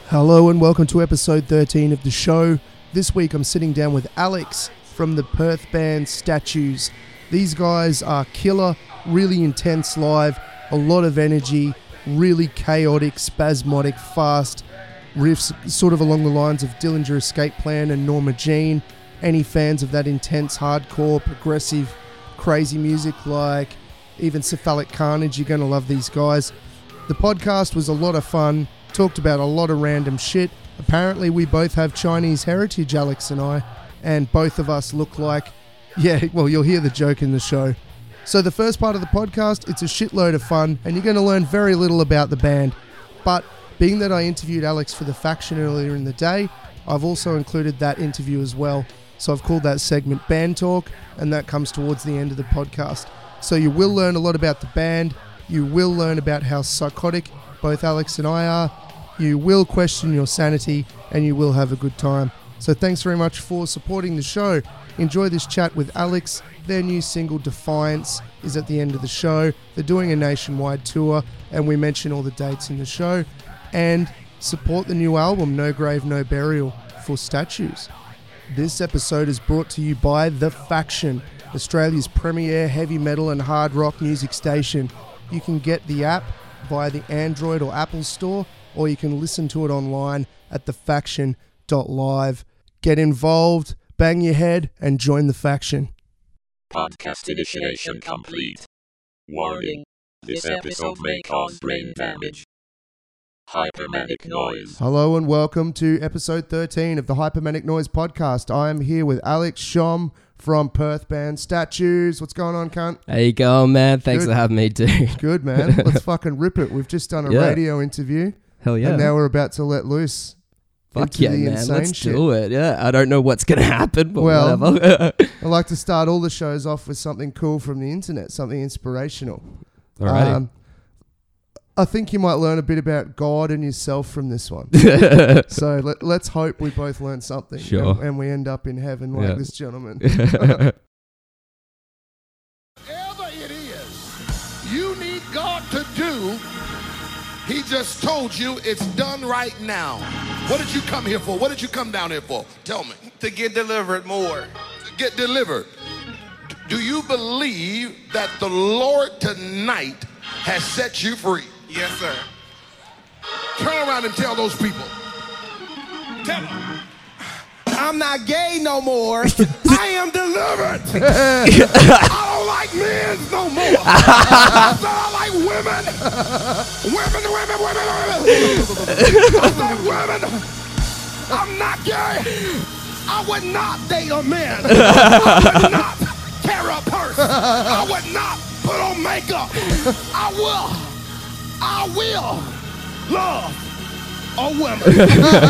Hello and welcome to episode 13 of the show. This week I'm sitting down with Alex from the Perth band Statues. These guys are killer, really intense live, a lot of energy, really chaotic, spasmodic, fast riffs, sort of along the lines of Dillinger Escape Plan and Norma Jean. Any fans of that intense, hardcore, progressive, crazy music like even Cephalic Carnage, you're going to love these guys. The podcast was a lot of fun. Talked about a lot of random shit. Apparently we both have Chinese heritage, Alex and I, and both of us look like, well, you'll hear the joke in the show. So the first part of the podcast, it's a shitload of fun, and you're going to learn very little about the band. But being that I interviewed Alex for The Faction earlier in the day, I've also included that interview as well. So I've called that segment Band Talk, and that comes towards the end of the podcast. So you will learn a lot about the band. You will learn about how psychotic both Alex and I are. You will question your sanity, and you will have a good time. So thanks very much for supporting the show. Enjoy this chat with Alex. Their new single, Defiance, is at the end of the show. They're doing a nationwide tour, and we mention all the dates in the show. And support the new album, No Grave, No Burial, for Statues. This episode is brought to you by The Faction, Australia's premier heavy metal and hard rock music station. You can get the app via the Android or Apple store, or you can listen to it online at thefaction.live. Get involved, bang your head, and join the faction. Podcast initiation complete. Warning. This episode may cause brain damage. Hypermanic Noise. Hello and welcome to episode 13 of the Hypermanic Noise podcast. I am here with Alex Shom from Perth band Statues. What's going on, cunt? How you going, man? Thanks for having me, dude. Good, man. Let's fucking rip it. We've just done a radio interview. Hell yeah. And now we're about to let loose. Fuck yeah, man. Let's shit. do it. Yeah, I don't know what's going to happen, but whatever. I like to start all the shows off with something cool from the internet, something inspirational. All right. I think you might learn a bit about God and yourself from this one. So let's hope we both learn something. Sure. And we end up in heaven like this gentleman. Whatever it is you need God to do, He just told you it's done right now. What did you come here for? What did you come down here for? Tell me. To get delivered more. To get delivered. Do you believe that the Lord tonight has set you free? Yes, sir. Turn around and tell those people. Tell them. I'm not gay no more. I am delivered. I don't like men no more. I like women. Women. I said women. I'm not gay. I would not date a man. I would not carry a purse. I would not put on makeup. I will love a woman.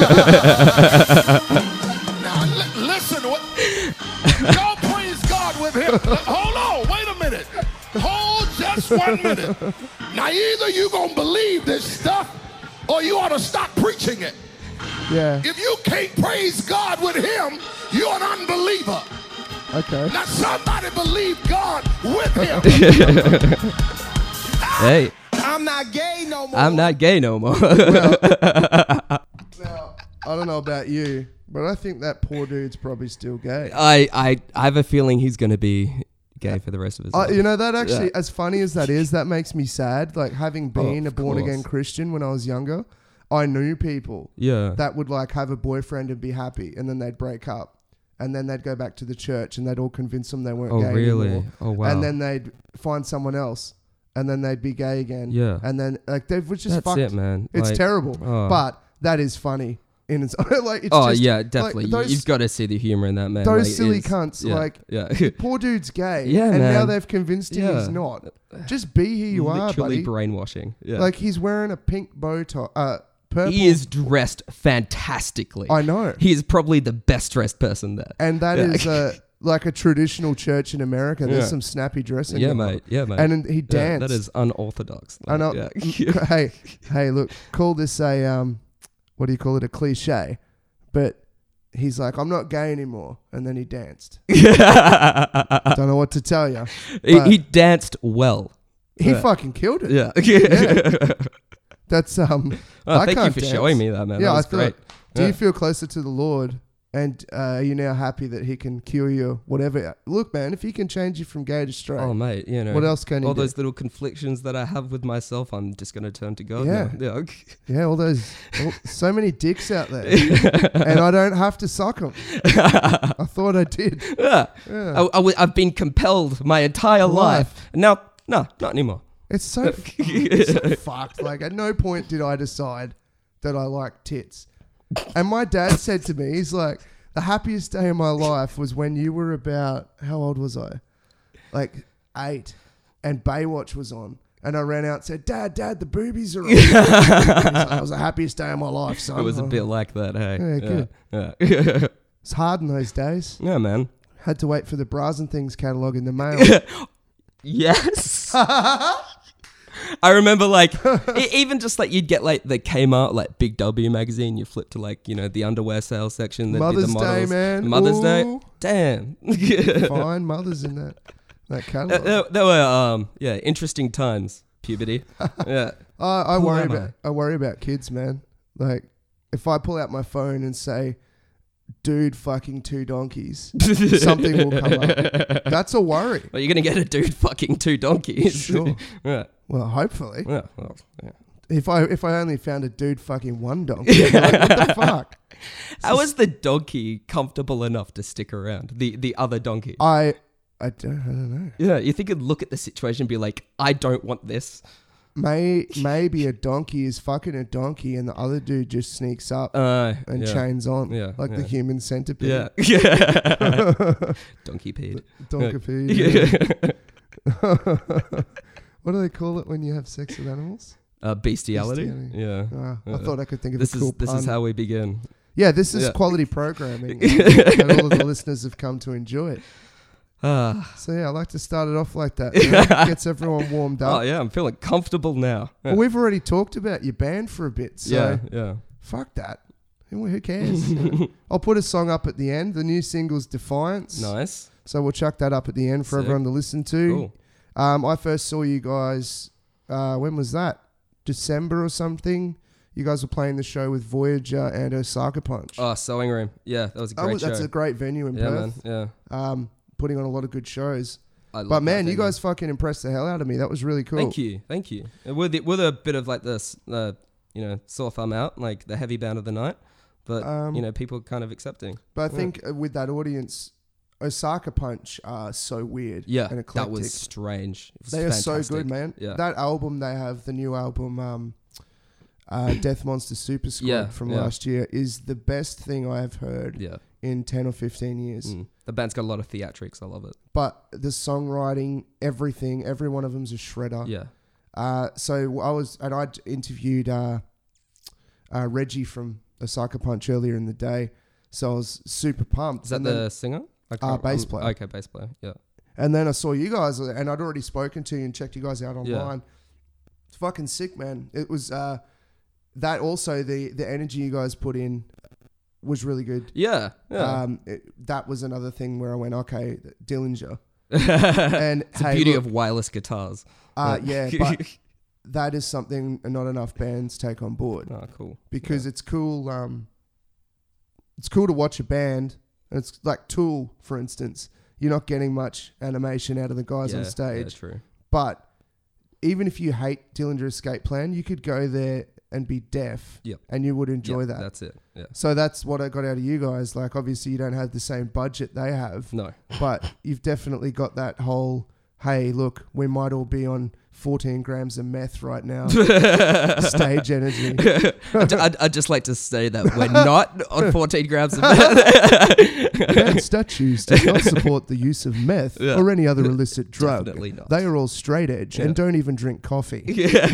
Now listen, y'all praise God with him. Hold on, wait a minute. Hold just 1 minute. Now either you gonna believe this stuff or you ought to stop preaching it. Yeah. If you can't praise God with him, you're an unbeliever. Okay. Now somebody believe God with him. Hey. I'm not gay no more. I'm not gay no more. Well, now, I don't know about you, but I think that poor dude's probably still gay. I have a feeling he's going to be gay for the rest of his life. You know, that actually, as funny as that is, that makes me sad. Like, having been a born-again Christian when I was younger, I knew people that would, like, have a boyfriend and be happy, and then they'd break up. And then they'd go back to the church, and they'd all convince them they weren't gay anymore. Oh, wow. And then they'd find someone else, and then they'd be gay again. Yeah. And then, like, they was just That's fucked. it, man. It's like, terrible. But that is funny. In its like, it's oh, just, yeah, definitely. Like, You've got to see the humor in that, man. Those like, silly cunts, poor dude's gay. Yeah, and man. now they've convinced him he's not. Just be who you are, Literally buddy. brainwashing. Yeah. Like, he's wearing a pink bow tie. Purple. He is dressed fantastically. I know. He is probably the best dressed person there. And that is like a traditional church in America. There's some snappy dressing. Yeah, mate. Yeah, mate. And he danced. That is unorthodox. I know. Yeah. hey, look, call this a, what do you call it? A cliche. But he's like, I'm not gay anymore. And then he danced. Don't know what to tell you. He danced well. He fucking killed it. Yeah. That's Oh, I thank you can't for dance. showing me that, man. Yeah, that was I feel great. like, do you feel closer to the Lord? And are you now happy that he can cure you, whatever? Look, man, if he can change you from gay to straight, Oh, mate, you know. what else can he all do? those little conflictions that I have with myself, I'm just going to turn to God Yeah. now. Yeah, so many dicks out there. And I don't have to suck them. I thought I did. Yeah. Yeah. I've been compelled my entire life. Now, no, not anymore. It's so fucked. Like, at no point did I decide that I like tits. And my dad said to me, he's like, the happiest day of my life was when you were about, how old was I? Like 8. And Baywatch was on. And I ran out and said, Dad, the boobies are on. He's like, it was the happiest day of my life, son. It was a bit like that, hey. Yeah, good. Yeah. It's hard in those days. Yeah, man. Had to wait for the Bras and Things catalogue in the mail. Yes. I remember, like, even just like you'd get like the Kmart, like Big W magazine. You flip to like, you know, the underwear sales section. That'd be Mother's the Day, models. man. Mother's Day. Ooh. Damn. Fine mothers in that catalogue. There were interesting times. Puberty. Yeah. I Who worry am about I worry about kids, man. Like, if I pull out my phone and say, dude fucking 2 donkeys, something will come up. That's a worry. But you're gonna get a dude fucking 2 donkeys. Sure. Yeah. Well, hopefully. Yeah. Well, yeah. If I only found a dude fucking 1 donkey, I'd be like, what the fuck? How is the donkey comfortable enough to stick around? The other donkey. I don't know. Yeah, you think it'd look at the situation and be like, I don't want this. Maybe a donkey is fucking a donkey and the other dude just sneaks up and yeah. chains on, Yeah, like yeah. the human centipede. Yeah. Yeah. Donkey peed. Donkeypede. What do they call it when you have sex with animals? Bestiality. Bestiality. Yeah. I thought I could think of This a cool is pun. how we begin. Yeah, this is Yeah. quality programming, and all of the listeners have come to enjoy it. So yeah, I like to start it off like that. You know? Gets everyone warmed up. Oh yeah, I'm feeling comfortable now. Yeah. Well, we've already talked about your band for a bit, so yeah. fuck that. Who cares? I'll put a song up at the end. The new single's Defiance. Nice. So we'll chuck that up at the end for Sick. everyone to listen to. Cool. I first saw you guys, when was that? December or something? You guys were playing the show with Voyager and Osaka Punch. Oh, Sewing Room. Yeah, that was a great show. That's a great venue in Yeah, man. Perth. Yeah. Putting on a lot of good shows. But But man, you guys fucking impressed the hell out of me. That was really cool. Thank you. And with a bit of like this, sore thumb out, like the heavy band of the night. But people kind of accepting. But I think with that audience, Osaka Punch are so weird. Yeah, and eclectic. that was strange. It was They are so fantastic. good, man. Yeah. That album they have, the new album, Death Monster Super Squad from last year, is the best thing I have heard in 10 or 15 years. The band's got a lot of theatrics. I love it. But the songwriting, everything, every one of them's a shredder. Yeah. So I'd interviewed Reggie from Osaka Punch earlier in the day, so I was super pumped. Is that the singer? Bass player. Okay, bass player. Yeah. And then I saw you guys, and I'd already spoken to you and checked you guys out online. It's fucking sick, man. It was that also the energy you guys put in was really good. Yeah. That was another thing where I went, okay, Dillinger. And it's the beauty of wireless guitars. Yeah, but that is something not enough bands take on board. Oh, cool. Because it's cool. It's cool to watch a band. And it's like Tool, for instance. You're not getting much animation out of the guys on stage. Yeah, true. But even if you hate Dillinger Escape Plan, you could go there and be deaf, and you would enjoy that. That's it. Yeah. So that's what I got out of you guys. Like, obviously, you don't have the same budget they have. No. But you've definitely got that whole, hey, look, we might all be on 14 grams of meth right now. Stage energy. I'd just like to say that we're not on 14 grams of meth. Band Statues do not support the use of meth or any other illicit drug. Definitely not. They are all straight edge and don't even drink coffee.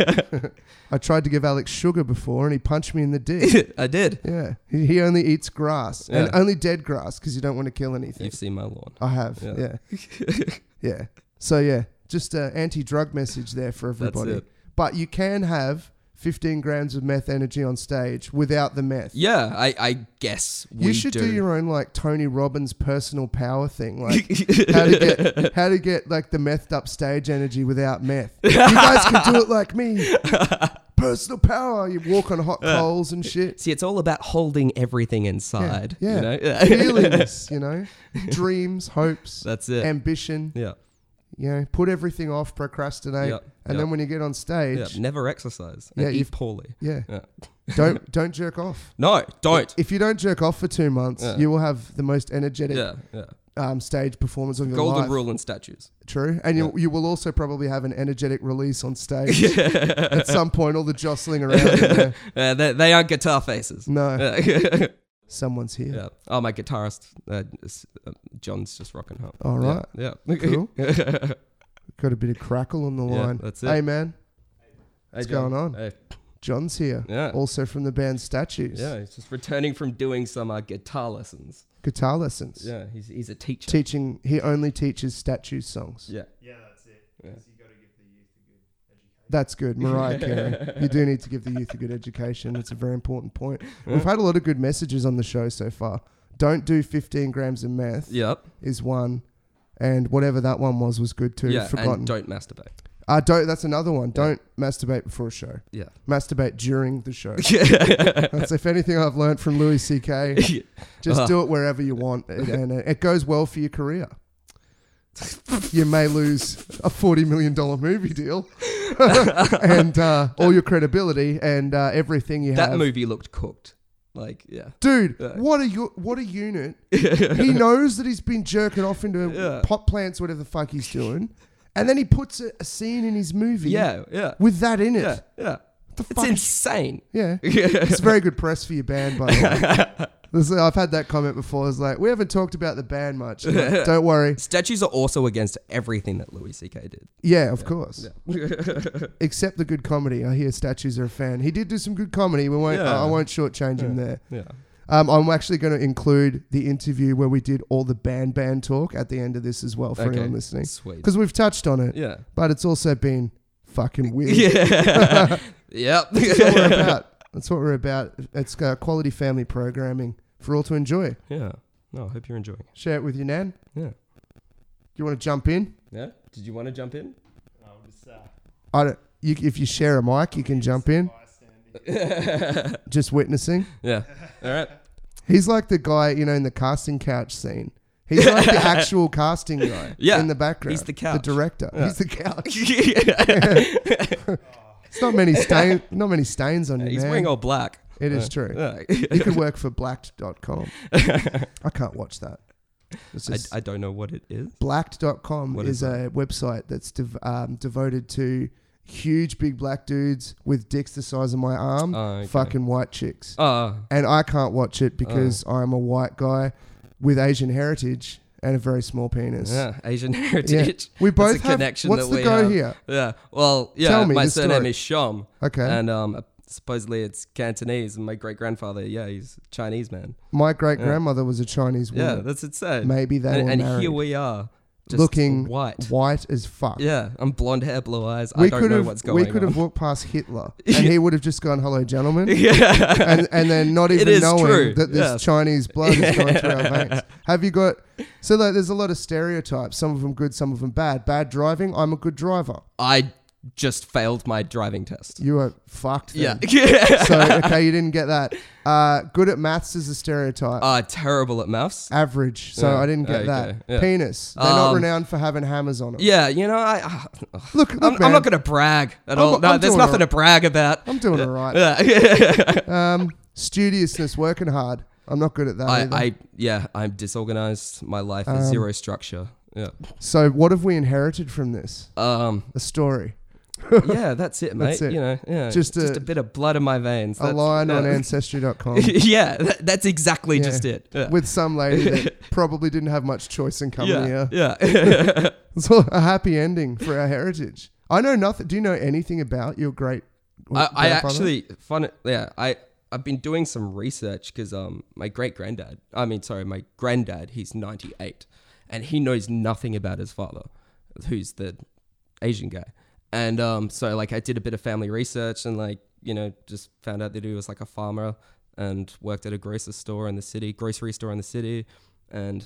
I tried to give Alex sugar before and he punched me in the dick. I did. Yeah. He only eats grass and only dead grass because you don't want to kill anything. You've seen my lawn. I have. Yeah. So yeah, just an anti-drug message there for everybody. That's it. But you can have 15 grams of meth energy on stage without the meth. Yeah, I guess you should do your own like Tony Robbins personal power thing, like how to get like the methed up stage energy without meth. You guys can do it like me. personal power. You walk on hot coals and shit. See, it's all about holding everything inside. Yeah. You know? Feelings, dreams, hopes. That's it. Ambition. Yeah. Put everything off, procrastinate. Yep. And then when you get on stage, Yeah. Never exercise. And eat poorly. yeah. Yeah. Don't jerk off. No, don't. If you don't jerk off for 2 months, you will have the most energetic stage performance of your Golden life. rule in statues. True. And you will also probably have an energetic release on stage. At some point, all the jostling around in there. They aren't guitar faces. No. Someone's here. Yeah. Oh, my guitarist, John's just rocking home. All right. Yeah. Cool. Got a bit of crackle on the line. That's it. Hey, man. What's going on? Hey. John's here. Yeah. Also from the band Statues. Yeah, he's just returning from doing some guitar lessons. Guitar lessons. Yeah, he's a teacher. Teaching. He only teaches Statues songs. Yeah. Yeah, that's it. Yeah. Because you got to give the youth a good education. That's good. Mariah Carey. You do need to give the youth a good education. It's a very important point. We've had a lot of good messages on the show so far. Don't do 15 grams of meth Yep. is one. And whatever that one was good too. Yeah, Forgotten. and don't masturbate. That's another one. Don't masturbate before a show. Yeah. Masturbate during the show. That's if anything I've learned from Louis C.K. Just do it wherever you want, and it goes well for your career. You may lose a $40 million movie deal and all your credibility and everything you have. That movie looked cooked. Like, yeah. Dude, what a unit. He knows that he's been jerking off into pot plants, whatever the fuck he's doing. And then he puts a scene in his movie with that in it. Yeah. It's fuck? insane. Yeah. It's very good press for your band, by the way. I've had that comment before. It's like, we haven't talked about the band much. Like, don't worry. Statues are also against everything that Louis C.K. did. Yeah, of course. Yeah. Except the good comedy. I hear Statues are a fan. He did do some good comedy. I won't shortchange him there. Yeah. I'm actually going to include the interview where we did all the band talk at the end of this as well for anyone listening. Sweet. Because we've touched on it. Yeah. But it's also been fucking weird. Yeah. Yep. That's what we're about. That's what we're about. It's quality family programming for all to enjoy. Yeah. No, I hope you're enjoying it. Share it with your nan. Yeah. You want to jump in? Yeah. Did you want to jump in? If you share a mic, you can jump in. Just witnessing. Yeah. All right. He's like the guy, in the casting couch scene. He's like the actual casting guy in the background. He's the couch. The director. Yeah. He's the couch. It's not many stains on you, He's man. wearing all black. It is true. Yeah. You could work for blacked.com. I can't watch that. It's just, I don't know what it is. Blacked.com is a website that's devoted to huge big black dudes with dicks the size of my arm, fucking white chicks. And I can't watch it because I'm a white guy with Asian heritage and a very small penis. Yeah, Asian heritage. Yeah. We both That's a have. connection What's that the we go have. here? Yeah. Well, yeah. Tell me my the surname story. is Shom. Okay. And supposedly it's Cantonese, and my great grandfather, he's a Chinese man. My great grandmother was a Chinese woman. Yeah, that's it. Said. Maybe they were and married. here we are, just looking white as fuck. Yeah, I'm blonde hair, blue eyes. I don't know what's going on. We could have walked past Hitler, and he would have just gone, "Hello, gentlemen," Yeah. and then not even knowing true. that this Chinese blood is going through our veins. Have you got? So there's a lot of stereotypes. Some of them good, some of them bad. Bad driving. I'm a good driver. I just failed my driving test. You are fucked. Then. Yeah. So okay, you didn't get that. Good at maths is a stereotype. Terrible at maths. Average. So Yeah. I didn't get Okay, that. yeah. Penis. They're not renowned for having hammers on them. Yeah, Look, I'm man, not going to brag at all. No, I'm there's doing nothing all to brag about. I'm doing all right. Yeah. Studiousness, working hard. I'm not good at that either. I'm disorganized. My life is zero structure. Yeah. So what have we inherited from this? A story. Yeah, that's it, mate. That's it. Just a bit of blood in my veins. A line on Ancestry.com. Yeah, that's exactly just it. Yeah. With some lady that probably didn't have much choice in coming here. Yeah. It's a happy ending for our heritage. I know nothing. Do you know anything about your great I actually, I've been doing some research because my granddad, he's 98, and he knows nothing about his father, who's the Asian guy. And so I did a bit of family research and just found out that he was a farmer and worked at a grocery store in the city, and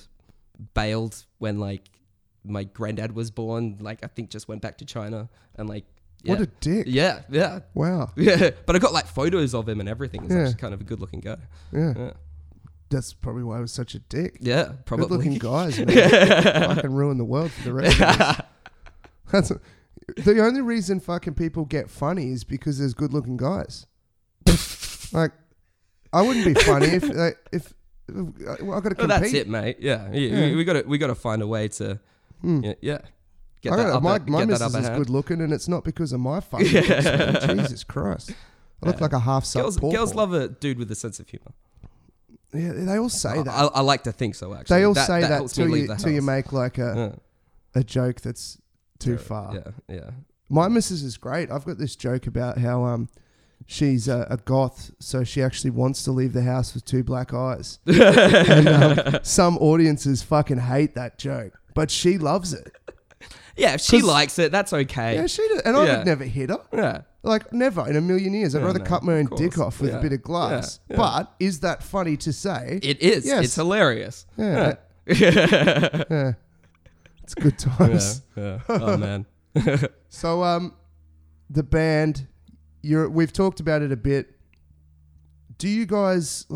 bailed when my granddad was born. I think just went back to China, and What a dick. Yeah, yeah. Wow. Yeah, but I got like photos of him and everything. He's Yeah. actually kind of a good looking guy. Yeah. That's probably why I was such a dick. Yeah, probably. Good looking guys, man. Fucking ruin the world for the rest of us. That's the only reason fucking people get funny is because there's good looking guys. Like, I wouldn't be funny if I got to compete. Well, that's it, mate. Yeah, we got to find a way to, yeah. Get that upper, my get that missus upper is hand. good looking, and it's not because of my fucking looks, man. Jesus Christ. I look like a half-sucked Girls love a dude with a sense of humor. Yeah, they all say that. I like to think so. Actually, They all say that helps me till leave the you house. make like a joke that's too far. Yeah. My missus is great. I've got this joke about how she's a goth, so she actually wants to leave the house with 2 black eyes. And some audiences fucking hate that joke, but she loves it. Yeah, if she 'Cause- likes it, that's okay. Yeah, she does. And I would never hit her. Yeah. Like, never in a million years. I'd Yeah, rather no, cut my own of course. dick off with a Yeah. bit of glass. Yeah. But is that funny to say? It is. Yes. It's hilarious. Yeah. Yeah. Yeah. It's good times. Yeah. Oh man. So, the band, we've talked about it a bit. Do you guys,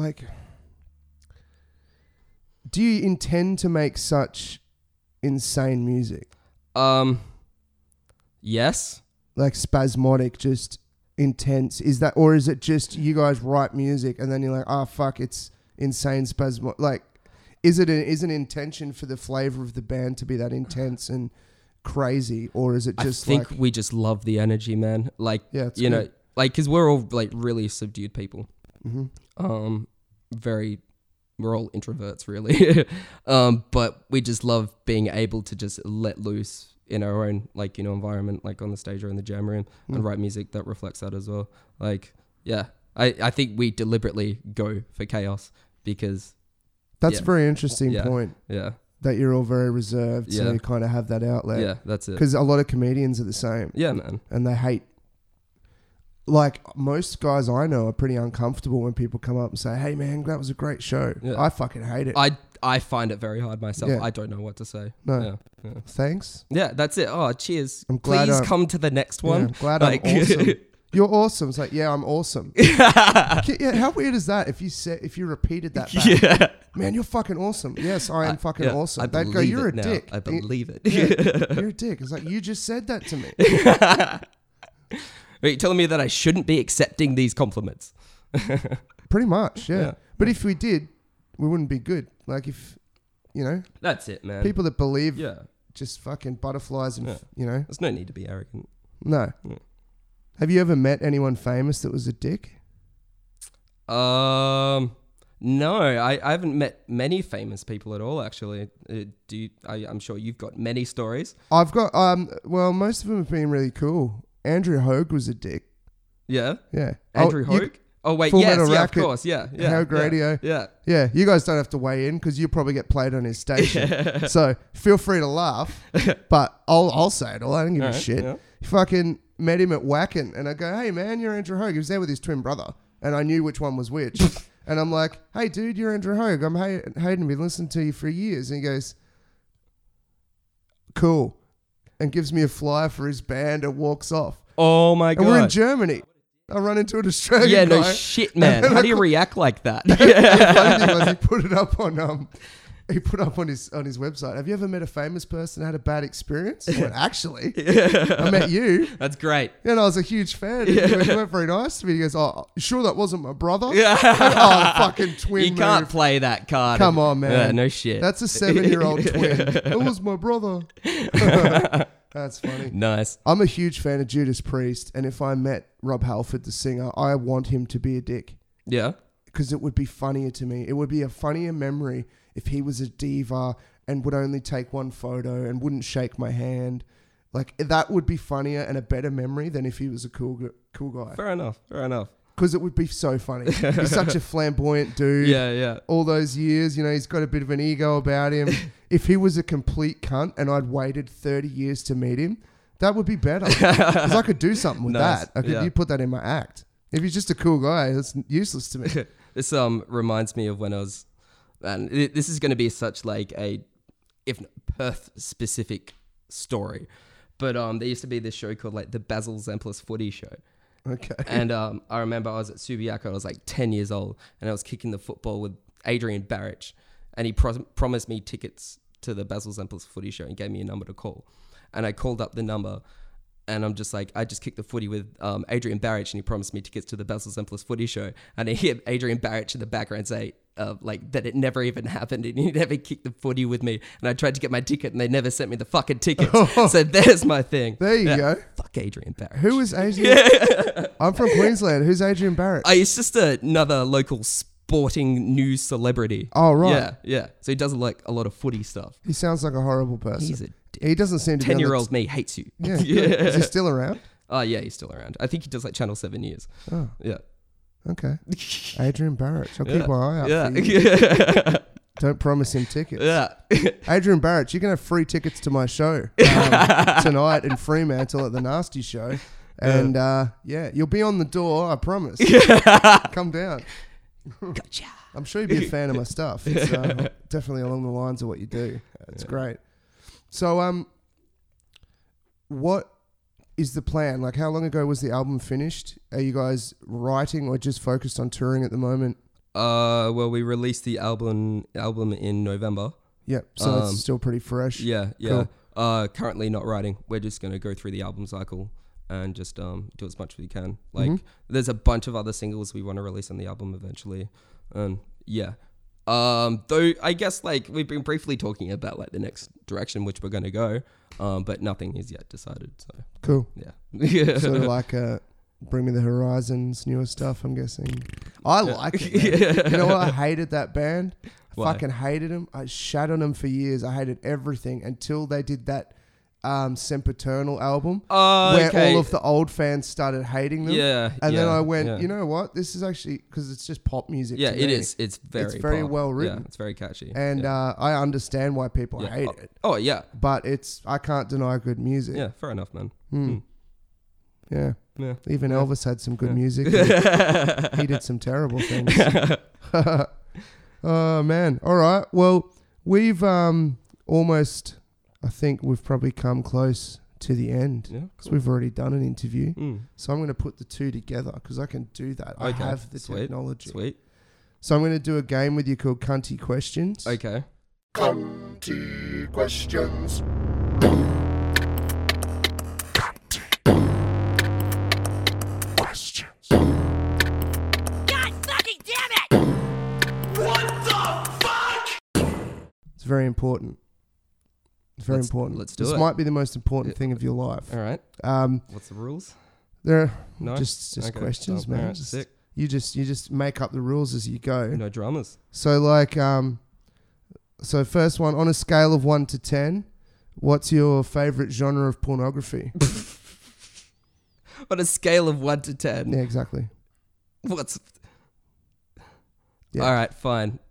do you intend to make such insane music? Yes. Like spasmodic, just intense? Is that, or is it just you guys write music and then you're like, oh fuck, it's insane spasmodic? Like, is an intention for the flavor of the band to be that intense and crazy, or is it just I think we just love the energy, man. Like, Yeah, it's you know, good. like, because we're all like really subdued people. Mm-hmm. We're all introverts, really. But we just love being able to just let loose in our own, like, you know, environment, like on the stage or in the jam room, and write music that reflects that as well. Like, yeah, I think we deliberately go for chaos because That's a very interesting point. Yeah. That you're all very reserved, so Yeah. you kind of have that outlet. Yeah, that's it. Because a lot of comedians are the same. Yeah, man. And they hate, like, most guys I know are pretty uncomfortable when people come up and say, hey man, that was a great show. Yeah. I fucking hate it. I find it very hard myself. Yeah. I don't know what to say. No. Yeah. Thanks. Yeah, that's it. Oh, cheers. I'm glad Please I'm- come to the next Yeah, one. I'm glad Like- I'm awesome. You're awesome. It's like, yeah, I'm awesome. Yeah, how weird is that if you repeated that back? Yeah. Man, you're fucking awesome. Yes, I am fucking Yeah, awesome. I They'd go, believe you're it a now. dick. I believe it. Yeah, you're a dick. It's like, you just said that to me. Are you telling me that I shouldn't be accepting these compliments? Pretty much, yeah. Yeah. But if we did, we wouldn't be good. Like, if, you know, That's it, man. people that believe Yeah. just fucking butterflies and, Yeah. you know, There's no need to be arrogant. no. Yeah. Have you ever met anyone famous that was a dick? No, I haven't met many famous people at all, actually. I'm sure you've got many stories. I've got, well, most of them have been really cool. Andrew Hogue was a dick. Yeah? Yeah. Andrew Oh, you- Hogue? Oh, wait, Full yes, Metal yeah, Racket, of course, yeah. Hogue Radio. Yeah. Yeah, you guys don't have to weigh in because you'll probably get played on his station. So feel free to laugh, but I'll say it all. I don't give a Alright, shit. yeah. Fucking met him at Wacken, and I go, hey man, you're Andrew Hogue. He was there with his twin brother, and I knew which one was which. And I'm like, hey dude, you're Andrew Hogue. I'm Hayden. Been listening to you for years. And he goes, cool, and gives me a flyer for his band and walks off. Oh, my And we're in God. Germany. I run into an Australian Yeah, guy. no shit, man. And How I do you call- react like that? The funny thing was he put it up on his website. Have you ever met a famous person that had a bad experience? I went, actually, I met you, That's great. and I was a huge fan. And you weren't very nice to me. He goes, "Oh, you sure that wasn't my brother?" Yeah. Oh, fucking twin. You can't move. play that card. Come on, man. Yeah, no shit. That's a 7-year-old twin. It was my brother. That's funny. Nice. I'm a huge fan of Judas Priest, and if I met Rob Halford, the singer, I want him to be a dick. Yeah. Because it would be funnier to me. It would be a funnier memory if he was a diva and would only take one photo and wouldn't shake my hand. Like, that would be funnier and a better memory than if he was a cool guy. Fair enough. Because it would be so funny. He's such a flamboyant dude. Yeah. All those years, you know, he's got a bit of an ego about him. If he was a complete cunt and I'd waited 30 years to meet him, that would be better. Because I could do something with Nice. that. Yeah. You put that in my act. If he's just a cool guy, it's useless to me. This reminds me of when I was, and this is going to be such like a, if Perth specific story, But there used to be this show called like the Basil Zemplis Footy Show. Okay. And I remember I was at Subiaco. I was like 10 years old, and I was kicking the football with Adrian Barrich, and he promised me tickets to the Basil Zemplis Footy Show and gave me a number to call. And I called up the number, and I'm just like, I just kicked the footy with Adrian Barrich, and he promised me tickets to the Basil Zemplis Footy Show. And I hear Adrian Barrich in the background say like that it never even happened, and he never kicked the footy with me. And I tried to get my ticket, and they never sent me the fucking tickets. So there's my thing. There you go. Fuck Adrian Barrich. Who is Adrian? I'm from Queensland. Who's Adrian Barrett? He's just another local sporting news celebrity. Oh, right. Yeah. So he does like a lot of footy stuff. He sounds like a horrible person. He's a He doesn't seem to be 10-year-old me hates you. Yeah. Is he still around? Oh, yeah, he's still around. I think he does like Channel 7 News. Oh, Yeah. okay. Adrian Barrett. I'll keep my eye out Yeah. for you. Don't promise him tickets. Yeah. Adrian Barrett, you can have free tickets to my show tonight in Fremantle at the Nasty Show. And you'll be on the door, I promise. Come down. Gotcha. I'm sure you'd be a fan of my stuff. It's definitely along the lines of what you do. It's great. So, what is the plan? Like, how long ago was the album finished? Are you guys writing or just focused on touring at the moment? Well, we released the album in November. Yep. So it's still pretty fresh. Yeah. Cool. Currently not writing. We're just going to go through the album cycle and just do as much as we can. Like, there's a bunch of other singles we want to release on the album eventually. And yeah. Though I guess like we've been briefly talking about like the next direction which we're going to go, but nothing is yet decided. So Cool. yeah. Sort of like Bring Me the Horizons, newer stuff, I'm guessing. I like it, man. You know what? I hated that band. I fucking hated them. I shat on them for years. I hated everything until they did that Sempiternal album where all of the old fans started hating them. Yeah. And then I went, you know what? This is actually, because it's just pop music. Yeah, to me. it is. It's very well written. Yeah, it's very catchy. And I understand why people hate it. Oh, yeah. But I can't deny good music. Yeah, fair enough, man. Yeah. Yeah. Even Elvis had some good music. He did some terrible things. Oh, man. All right. Well, we've almost, I think we've probably come close to the end. Yeah. Because we've already done an interview. So I'm going to put the two together because I can do that. I have the technology. Sweet. So I'm going to do a game with you called Cunty Questions. Okay. Cunty questions. It's very important. It's very important. Let's do this it. Might be the most important thing of your life. All right. What's the rules? There, No? just Okay. questions, Oh, man. alright, Just- sick. You just make up the rules as you go. No dramas. So like, so first one, on a scale of 1 to 10, what's your favorite genre of pornography? On a scale of 1 to 10. Yeah, exactly. What's... Yeah. All right, fine.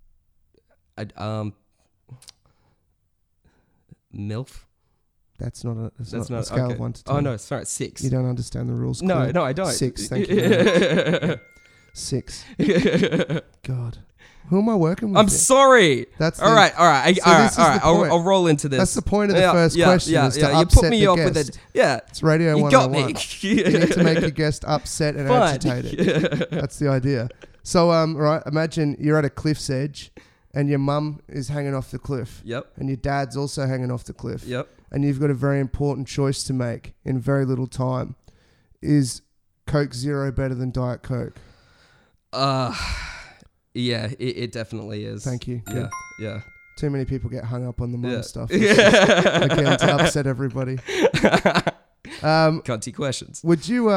MILF? That's not a not scale okay. of 1 to 10. Oh, no, sorry, 6. You don't understand the rules. No, clearly. no, I don't. 6, thank you very much. 6. God. Who am I working with? I'm here? sorry. That's all right. So this is the point. I'll roll into this. That's the point of the first question. Is to You upset put me the off guest. with it. Yeah. It's Radio You 101. got me. You need to make your guest upset and Fine. agitated. That's the idea. So, right, imagine you're at a cliff's edge and your mum is hanging off the cliff. Yep. And your dad's also hanging off the cliff. Yep. And you've got a very important choice to make in very little time. Is Coke Zero better than Diet Coke? Yeah, it definitely is. Thank you. Yeah. Good. Yeah. Too many people get hung up on the mum Yeah. stuff. Again, to upset everybody. Cunty questions. Would you,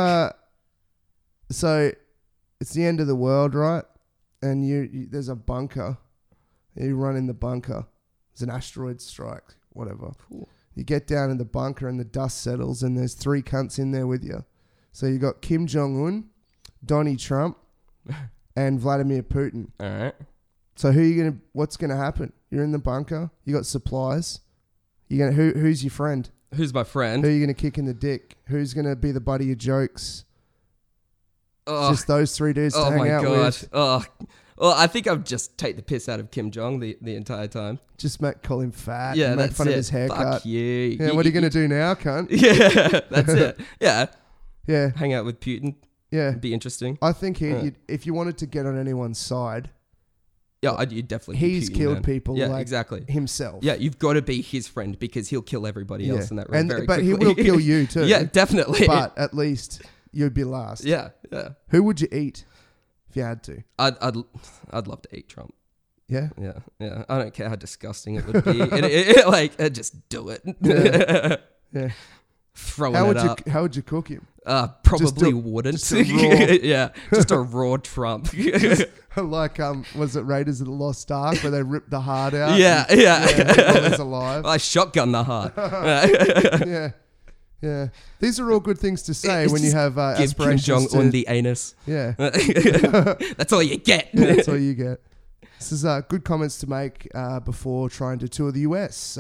so it's the end of the world, right? And you there's a bunker. You run in the bunker. There's an asteroid strike, whatever. Cool. You get down in the bunker and the dust settles and there's 3 cunts in there with you. So you got Kim Jong-un, Donnie Trump, and Vladimir Putin. All right. So what's gonna happen? You're in the bunker, you got supplies. Who's your friend? Who's my friend? Who are you gonna kick in the dick? Who's gonna be the butt of your jokes? Oh, Just those 3 dudes to hang out with. Oh, Well, I think I've just take the piss out of Kim Jong the entire time. Just call him fat. Yeah, and make that's fun it. of his haircut. Fuck you. Yeah, what are you going to do now, cunt? Yeah, that's it. Yeah, Yeah, hang out with Putin. yeah. It'd be interesting. I think Yeah. if you wanted to get on anyone's side, Yeah, you'd definitely. Be he's Putin, killed man. people Yeah, like exactly. himself. Yeah, you've got to be his friend because he'll kill everybody else in that room very but quickly. he will kill you too. Yeah, definitely. But at least you'd be last. yeah. Who would you eat if you had to? I'd love to eat Trump. Yeah. Yeah. I don't care how disgusting it would be. Just do it. Yeah. Throwing How it would up. how would you cook him? Probably a- wouldn't. just a raw- Yeah, just a raw Trump. Like was it Raiders of the Lost Ark where they ripped the heart out? Yeah. while he's alive. I shotgun the heart. Yeah. These are all good things to say It's when you just have Give Kim aspirations Jong to. Un the anus. Yeah. That's all you get. Yeah, that's all you get. This is good comments to make before trying to tour the US.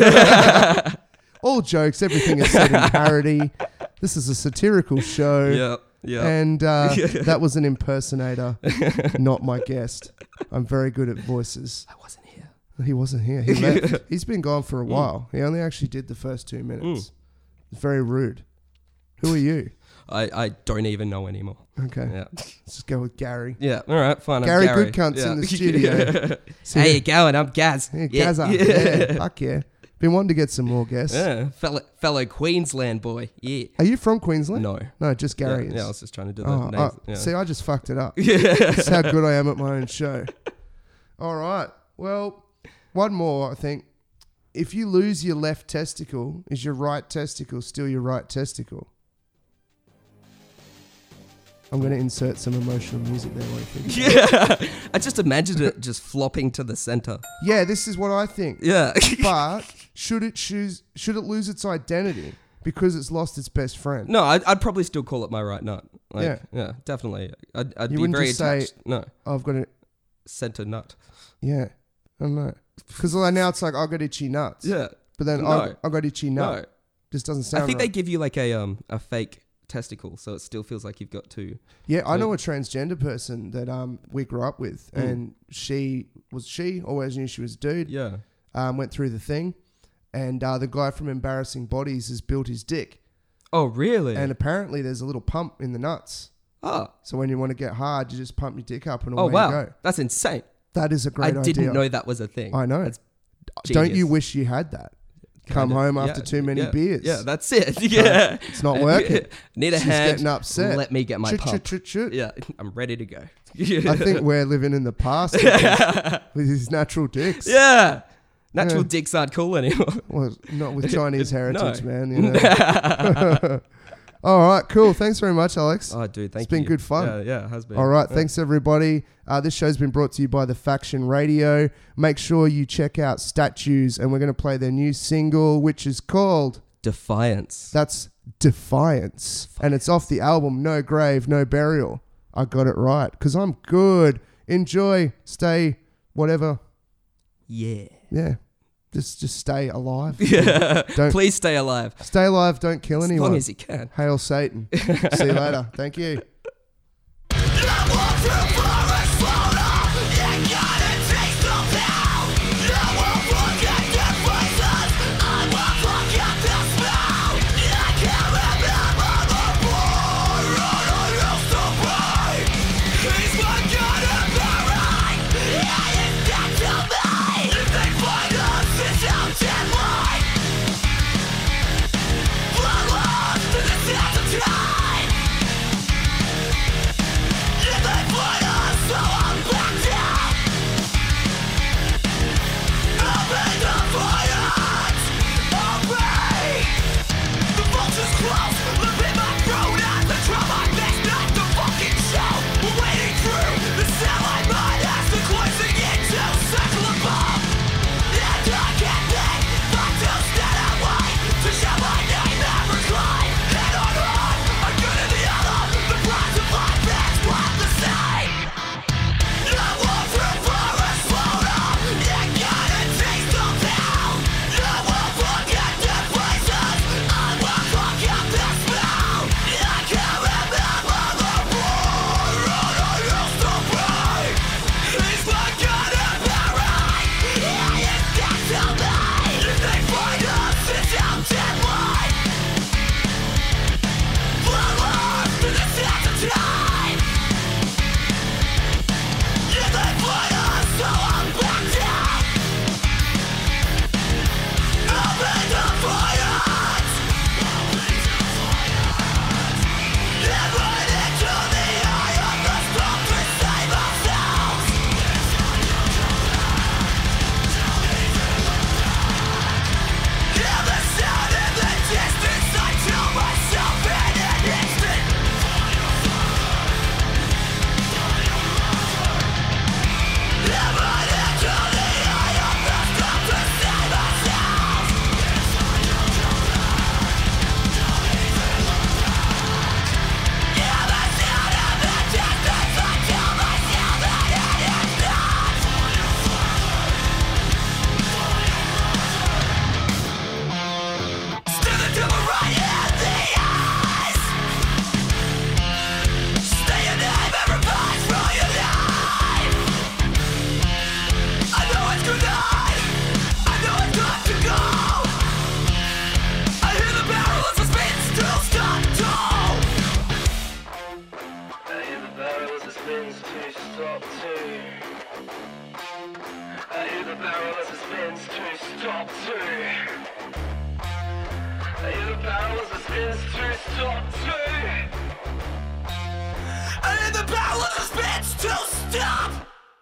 All jokes, everything is said in parody. This is a satirical show. Yeah. And that was an impersonator, not my guest. I'm very good at voices. I wasn't here. He wasn't here. He left. He's been gone for a while. He only actually did the first 2 minutes. It's very rude. Who are you? I don't even know anymore. Okay. Yeah. Let's just go with Gary. Yeah. All right. Fine. I'm Gary Gary. Goodcunt's in the studio. How you going? I'm Gaz. Hey, Gaza. Yeah. Fuck yeah. Been wanting to get some more guests. Yeah. Fellow Queensland boy. Yeah. Are you from Queensland? No. No, just Gary is. Yeah, I was just trying to do the names. Yeah. See, I just fucked it up. That's how good I am at my own show. All right. Well, one more, I think. If you lose your left testicle, is your right testicle still your right testicle? I'm going to insert some emotional music there. While you think about it. Yeah. I just imagined it just flopping to the center. Yeah, this is what I think. Yeah. But should it lose its identity because it's lost its best friend? No, I'd probably still call it my right nut. Yeah. Yeah, definitely. I'd You be wouldn't very just say- attached. No, I've got it. center nut. Yeah. I don't know. Because now it's like, I've got itchy nuts. Yeah. But then No. I've got itchy nut. No. Just doesn't sound I think right. they give you like a fake testicle, so it still feels like you've got two. Yeah, I know a transgender person that we grew up with, Mm. and she always knew she was a dude. Yeah. Went through the thing, and the guy from Embarrassing Bodies has built his dick, Oh, really? and apparently there's a little pump in the nuts. oh, So when you want to get hard, you just pump your dick up and oh away wow, you go. that's insane. That is a great idea. I didn't know that was a thing. I know. That's Don't you genius. wish you had that? Come Kinda, home yeah, after too many yeah, beers. Yeah, that's it. Yeah, It's not working. Need a She's hand. getting upset. Let me get my Chut, pump. chut, chut, chut. Yeah, I'm ready to go. I think we're living in the past with these natural dicks. Yeah. Natural Yeah. dicks aren't cool anymore. Well, not with Chinese heritage, No. man. You know. All right, cool. Thanks very much, Alex. Oh, dude, thank you. It's been good fun. Yeah, it has been. All right, Yeah. thanks everybody. This show's been brought to you by The Faction Radio. Make sure you check out Statues, and we're going to play their new single, which is called Defiance. That's Defiance. And it's off the album No Grave, No Burial. I got it right, because I'm good. Enjoy, stay, whatever. Yeah. Yeah, just stay alive. Yeah. Don't- Please stay alive. Stay alive, don't kill As anyone. long as you can. Hail Satan. See you later. Thank you. spins to stop to. I hear the barrel as it spins to stop to. I hear the barrel as it spins to stop to. I hear the barrel as it spins to stop.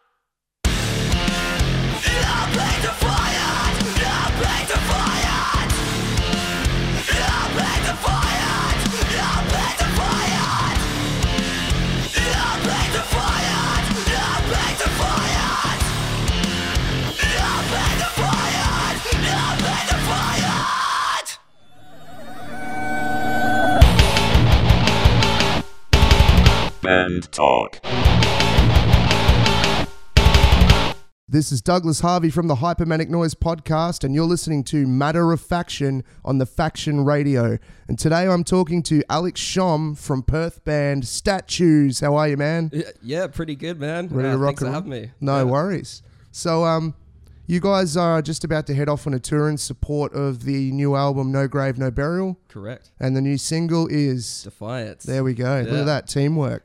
I'm being defiant. I'm being defiant. I'm being defiant. I'm being defiant. I'm being defiant. I'm being defiant. I'm being defiant. I'm being defiant. Band Talk. This is Douglas Harvey from the Hypermanic Noise podcast, and you're listening to Matter of Faction on the Faction Radio. And today I'm talking to Alex Shom from Perth band Statues. How are you, man? Yeah, pretty good, man. Ready to rock thanks for and having me. No worries. So, you guys are just about to head off on a tour in support of the new album No Grave, No Burial. Correct. And the new single is Defiance. There we go. Look Yeah. at that teamwork.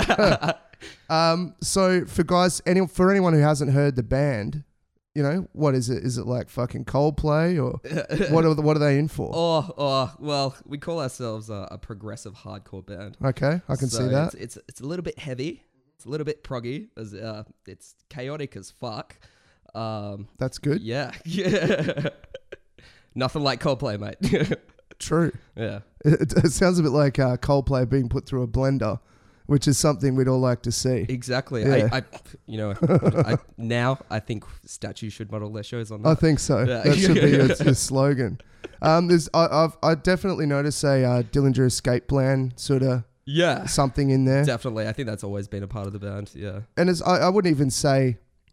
So for anyone who hasn't heard the band, you know, what is it? Is it like fucking Coldplay or what are they in for? Well, we call ourselves a progressive hardcore band. Okay, I can see that. It's a little bit heavy. It's a little bit proggy. It's chaotic as fuck. That's good. Yeah. Nothing like Coldplay, mate. True. Yeah. It sounds a bit like Coldplay being put through a blender, which is something we'd all like to see. Exactly. Yeah. I think Statues should model their shows on that. I think so. Yeah. That should be your slogan. I definitely noticed a Dillinger Escape Plan sort of Yeah. something in there. Definitely. I think that's always been a part of the band. Yeah. And I wouldn't even say.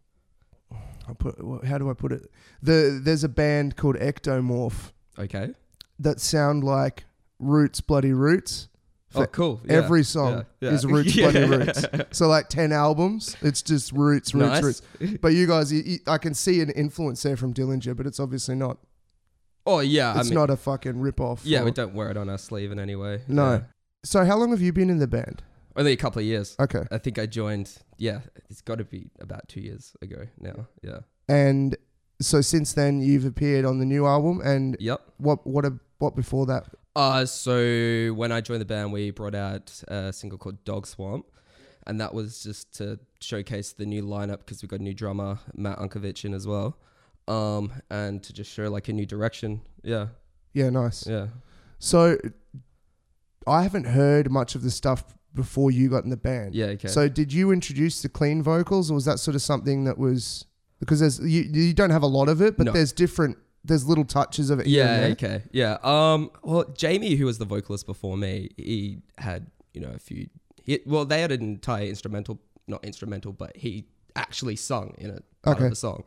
How do I put it? There's a band called Ectomorph Okay. that sound like Roots, Bloody Roots. Oh, cool. Yeah. Every song Yeah. is Roots, Bloody Roots. So like 10 albums, it's just Roots, Nice. Roots. But you guys, I can see an influence there from Dillinger, but it's obviously not. Oh, yeah. It's not a fucking rip-off. Yeah, or- we don't wear it on our sleeve in any way. No. Yeah. So how long have you been in the band? Only a couple of years. Okay. I think I joined, it's got to be about 2 years ago now. Yeah. And so since then, you've appeared on the new album. And Yep. what before that? So when I joined the band, we brought out a single called Dog Swamp, and that was just to showcase the new lineup because we got a new drummer, Matt Unkovic, in as well, and to just show like a new direction. Yeah, Yeah, nice. yeah. So I haven't heard much of the stuff before you got in the band. Yeah, okay. So did you introduce the clean vocals, or was that sort of something that was because you don't have a lot of it, but No. there's little touches of it. Here and Yeah, there. okay. Yeah. Well, Jamie, who was the vocalist before me, he had, a few. They had an entire not instrumental, but he actually sung in a part of the song.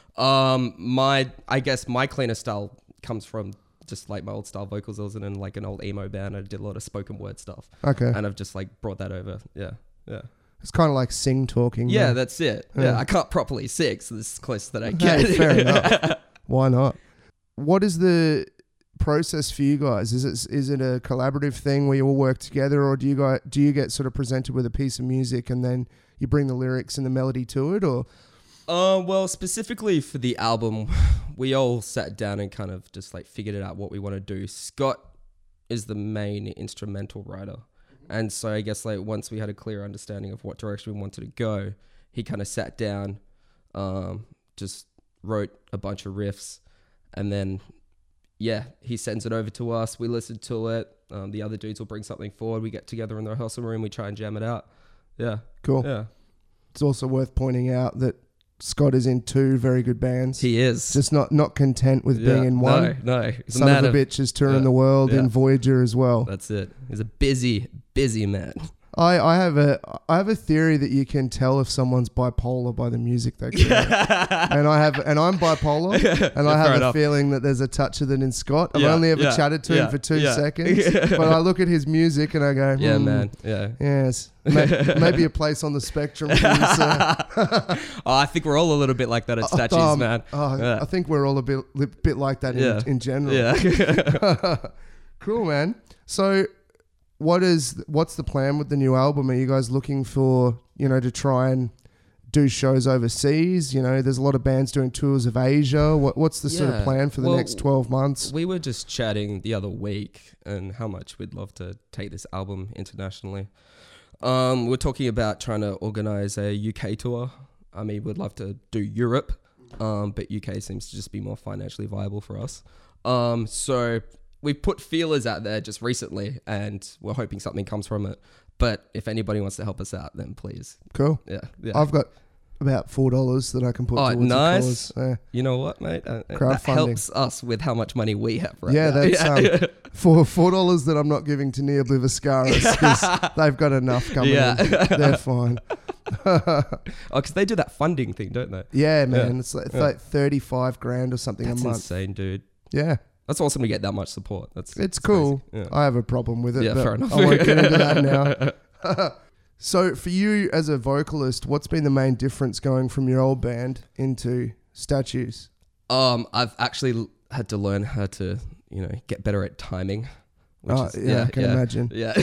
I guess my cleaner style comes from just like my old style vocals. I was in like an old emo band. I did a lot of spoken word stuff. Okay. And I've just like brought that over. Yeah. Yeah. It's kind of like sing talking. Yeah, though. that's it. Yeah. Yeah. I can't properly sing, so this is close that I Hey, get. fair enough. Why not? What is the process for you guys? Is it a collaborative thing where you all work together, or do you get sort of presented with a piece of music and then you bring the lyrics and the melody to it, or? Well, specifically for the album, we all sat down and kind of just like figured it out what we want to do. Scott is the main instrumental writer. And so I guess like once we had a clear understanding of what direction we wanted to go, he kind of sat down, just wrote a bunch of riffs, and then, he sends it over to us. We listen to it. The other dudes will bring something forward. We get together in the rehearsal room. We try and jam it out. Yeah. Cool. Yeah. It's also worth pointing out that Scott is in 2 very good bands. He is. Just not content with being in one. No. He's a Son man of a bitch is touring the world in Voyager as well. That's it. He's a busy man. I have a theory that you can tell if someone's bipolar by the music they create. and I'm bipolar, and I have Fair a enough. feeling that there's a touch of that in Scott. I've Yeah, only ever yeah, chatted to him for 2 yeah. seconds, but I look at his music and I go, Yeah, man. Yeah. yes, maybe a place on the spectrum for you, sir. I think we're all a little bit like that at Statues, man. Yeah. I think we're all a bit like that Yeah. in general. Yeah. Cool, man. So what's the plan with the new album? Are you guys looking for, to try and do shows overseas? There's a lot of bands doing tours of Asia. What's the sort of Yeah. plan for the Well, next 12 months? We were just chatting the other week and how much we'd love to take this album internationally. We're talking about trying to organize a UK tour. I mean, we'd love to do Europe, but UK seems to just be more financially viable for us. So we put feelers out there just recently, and we're hoping something comes from it. But if anybody wants to help us out, then please. Cool. Yeah. I've got about $4 that I can put Oh, towards nice. the cause. Yeah. You know what, mate? That Crowdfunding. helps us with how much money we have right Yeah, now. that's for $4 that I'm not giving to Nia Bliviscaris because they've got enough coming Yeah. in. They're fine. Oh, because they do that funding thing, don't they? Yeah, man. Yeah. It's like 35 grand or something That's a month. insane, dude. Yeah. That's awesome to get that much support. It's cool. crazy. Yeah. I have a problem with it. Yeah, but fair enough. I won't get into that now. So for you as a vocalist, what's been the main difference going from your old band into Statues? I've actually had to learn how to, get better at timing. Which Oh, yeah, I can imagine. Yeah.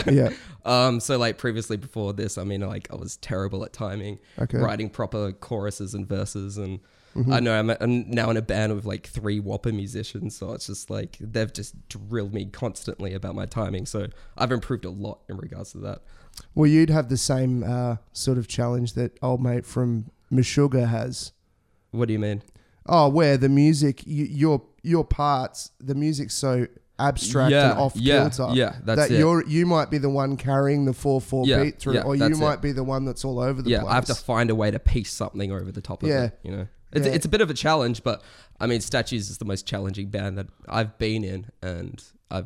Yeah. So like previously before this, I mean, like I was terrible at timing, Okay. writing proper choruses and verses. And Mm-hmm. I know I'm now in a band with like 3 Whopper musicians. So it's just like, they've just drilled me constantly about my timing. So I've improved a lot in regards to that. Well, you'd have the same sort of challenge that old mate from Meshuggah has. What do you mean? Oh, where the music, your parts, the music's so abstract and off kilter. Yeah, that's that it. you might be the one carrying the 4/4 Yeah, beat through, yeah, or you that's might it. be the one that's all over the place. I have to find a way to piece something over the top of Yeah. it. It's a bit of a challenge, but I mean, Statues is the most challenging band that I've been in, and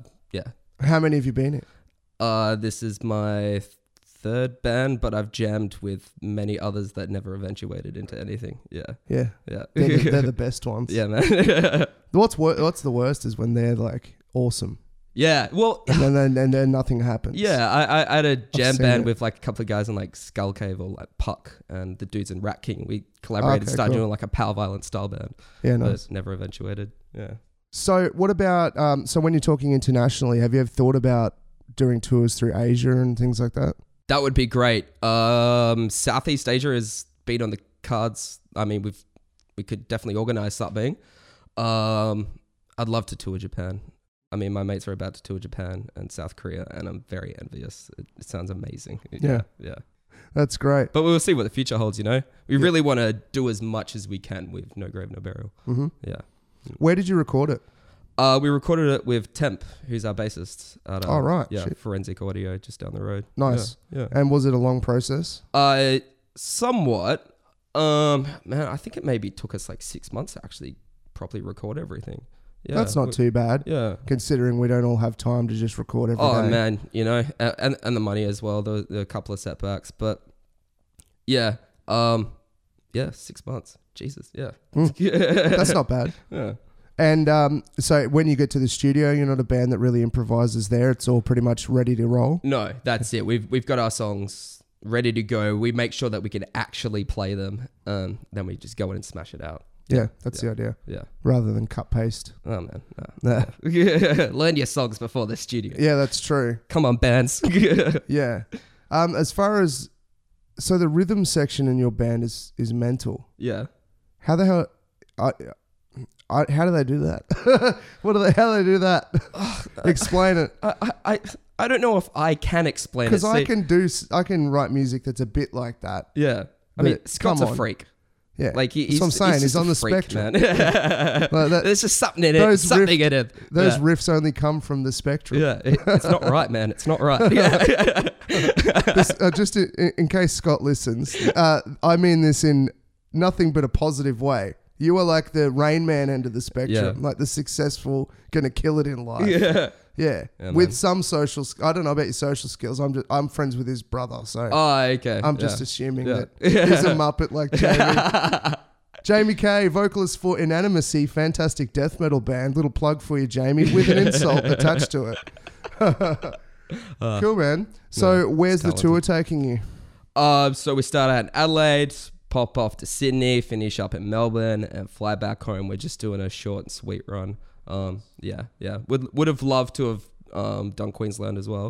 How many have you been in? this is my 3rd band, but I've jammed with many others that never eventuated into anything. Yeah, Yeah, yeah, they're the best ones. yeah, man. What's the worst is when they're like awesome, Yeah, well, and then nothing happens. yeah, I had a jam seen band it. with like a couple of guys in like Skull Cave or like Puck and the dudes in Rat King. We collaborated, Okay, started cool. doing like a power violence style band. Yeah, But nice. it never eventuated. Yeah. So what about so when you're talking internationally, have you ever thought about doing tours through Asia and things like that? That would be great. Southeast Asia has been on the cards. I mean, we could definitely organize something. I'd love to tour Japan. I mean, my mates are about to tour Japan and South Korea, and I'm very envious. It sounds amazing. Yeah. Yeah. That's great. But we'll see what the future holds, We really want to do as much as we can with No Grave, No Burial. hmm Yeah. Where did you record it? We recorded it with Temp, who's our bassist. At, Oh, right. Yeah, Shit. Forensic Audio, just down the road. Nice. Yeah. And was it a long process? Somewhat. Man, I think it maybe took us like 6 months to actually properly record everything. Yeah, That's not too bad, Yeah. considering we don't all have time to just record every day. Oh man, and the money as well. There were a couple of setbacks, but yeah, 6 months. Jesus, yeah. That's not bad. Yeah. And so when you get to the studio, you're not a band that really improvises there. It's all pretty much ready to roll. No, that's it. We've got our songs ready to go. We make sure that we can actually play them. Then we just go in and smash it out. Yeah, that's the idea. Yeah. Rather than cut paste. Oh man. Nah. Yeah. Learn your songs before the studio. Yeah, that's true. Come on, bands. Yeah. As far as so the rhythm section in your band is mental. Yeah. How the hell? How do they do that? How do they do that? Explain it. I don't know if I can explain it. Because I See- can write music that's a bit like that. Yeah. I But mean, Scott's come a on. freak. Yeah, Like that's what I'm saying. He's just on a the freak, spectrum. man. Like that- There's just something in it. those Something in it. Those yeah. riffs only come from the spectrum. Yeah, it's not right, man. It's not right. Yeah. Just in case Scott listens, I mean this in nothing but a positive way. You are like the Rain Man end of the spectrum, Yeah. like the successful, gonna kill it in life. Yeah. Yeah, Yeah, with man. some social. I don't know about your social skills. I'm friends with his brother, so Oh, okay. I'm just yeah. assuming Yeah. that he's a muppet like Jamie. Jamie Kay, vocalist for Inanimacy, fantastic death metal band. Little plug for you, Jamie, with an insult attached to it. Cool, man. So where's the tour taking you? So we start out in Adelaide, pop off to Sydney, finish up in Melbourne, and fly back home. We're just doing a short and sweet run. Yeah. Would have loved to have done Queensland as well,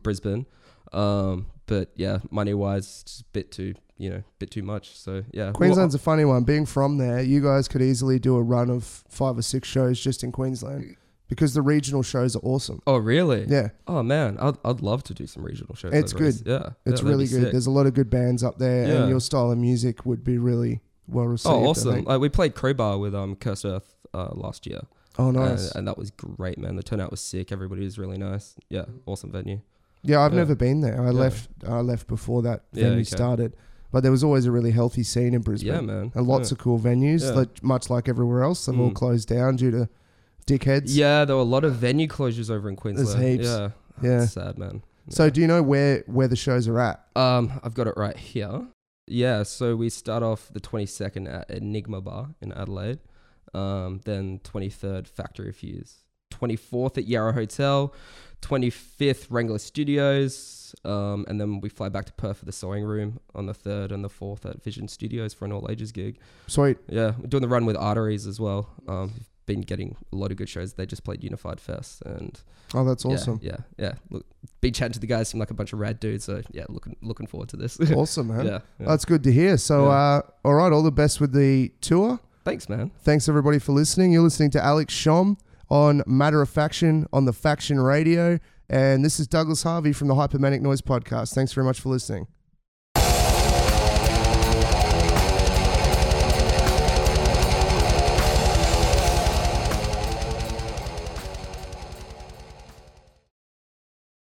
Brisbane. But yeah, money wise, just a bit too much. So yeah, Queensland's a funny one. Being from there, you guys could easily do a run of 5 or 6 shows just in Queensland because the regional shows are awesome. Oh really? Yeah. Oh man, I'd love to do some regional shows. It's over good. Yeah, It's that'd really be good. sick. There's a lot of good bands up there, Yeah. and your style of music would be really well received. Oh, I awesome! think. Like we played Crowbar with Cursed Earth last year. Oh, nice. And that was great, man. The turnout was sick. Everybody was really nice. Yeah, awesome venue. Yeah, I've Yeah. never been there. I left before that Yeah, venue okay. started. But there was always a really healthy scene in Brisbane. Yeah, man. And lots Yeah. of cool venues, Yeah. like, much like everywhere else. They've all closed down due to dickheads. Yeah, there were a lot of venue closures over in Queensland. heaps. Yeah, Yeah. It's sad, man. So do you know where the shows are at? I've got it right here. Yeah, so we start off the 22nd at Enigma Bar in Adelaide. Then 23rd, Factory Fuse. 24th at Yarra Hotel. 25th, Wrangler Studios. And then we fly back to Perth for the Sewing Room on the 3rd and the 4th at Vision Studios for an all ages gig. Sweet. Yeah, we're doing the run with Arteries as well. We've been getting a lot of good shows. They just played Unified Fest and Oh, that's awesome. Yeah. Look, been chatting to the guys, seem like a bunch of rad dudes. So yeah, looking forward to this. Awesome, man. Yeah. That's good to hear. So, all right, all the best with the tour. Thanks, man. Thanks, everybody, for listening. You're listening to Alex Shom on Matter of Faction on the Faction Radio. And this is Douglas Harvey from the Hypermanic Noise Podcast. Thanks very much for listening.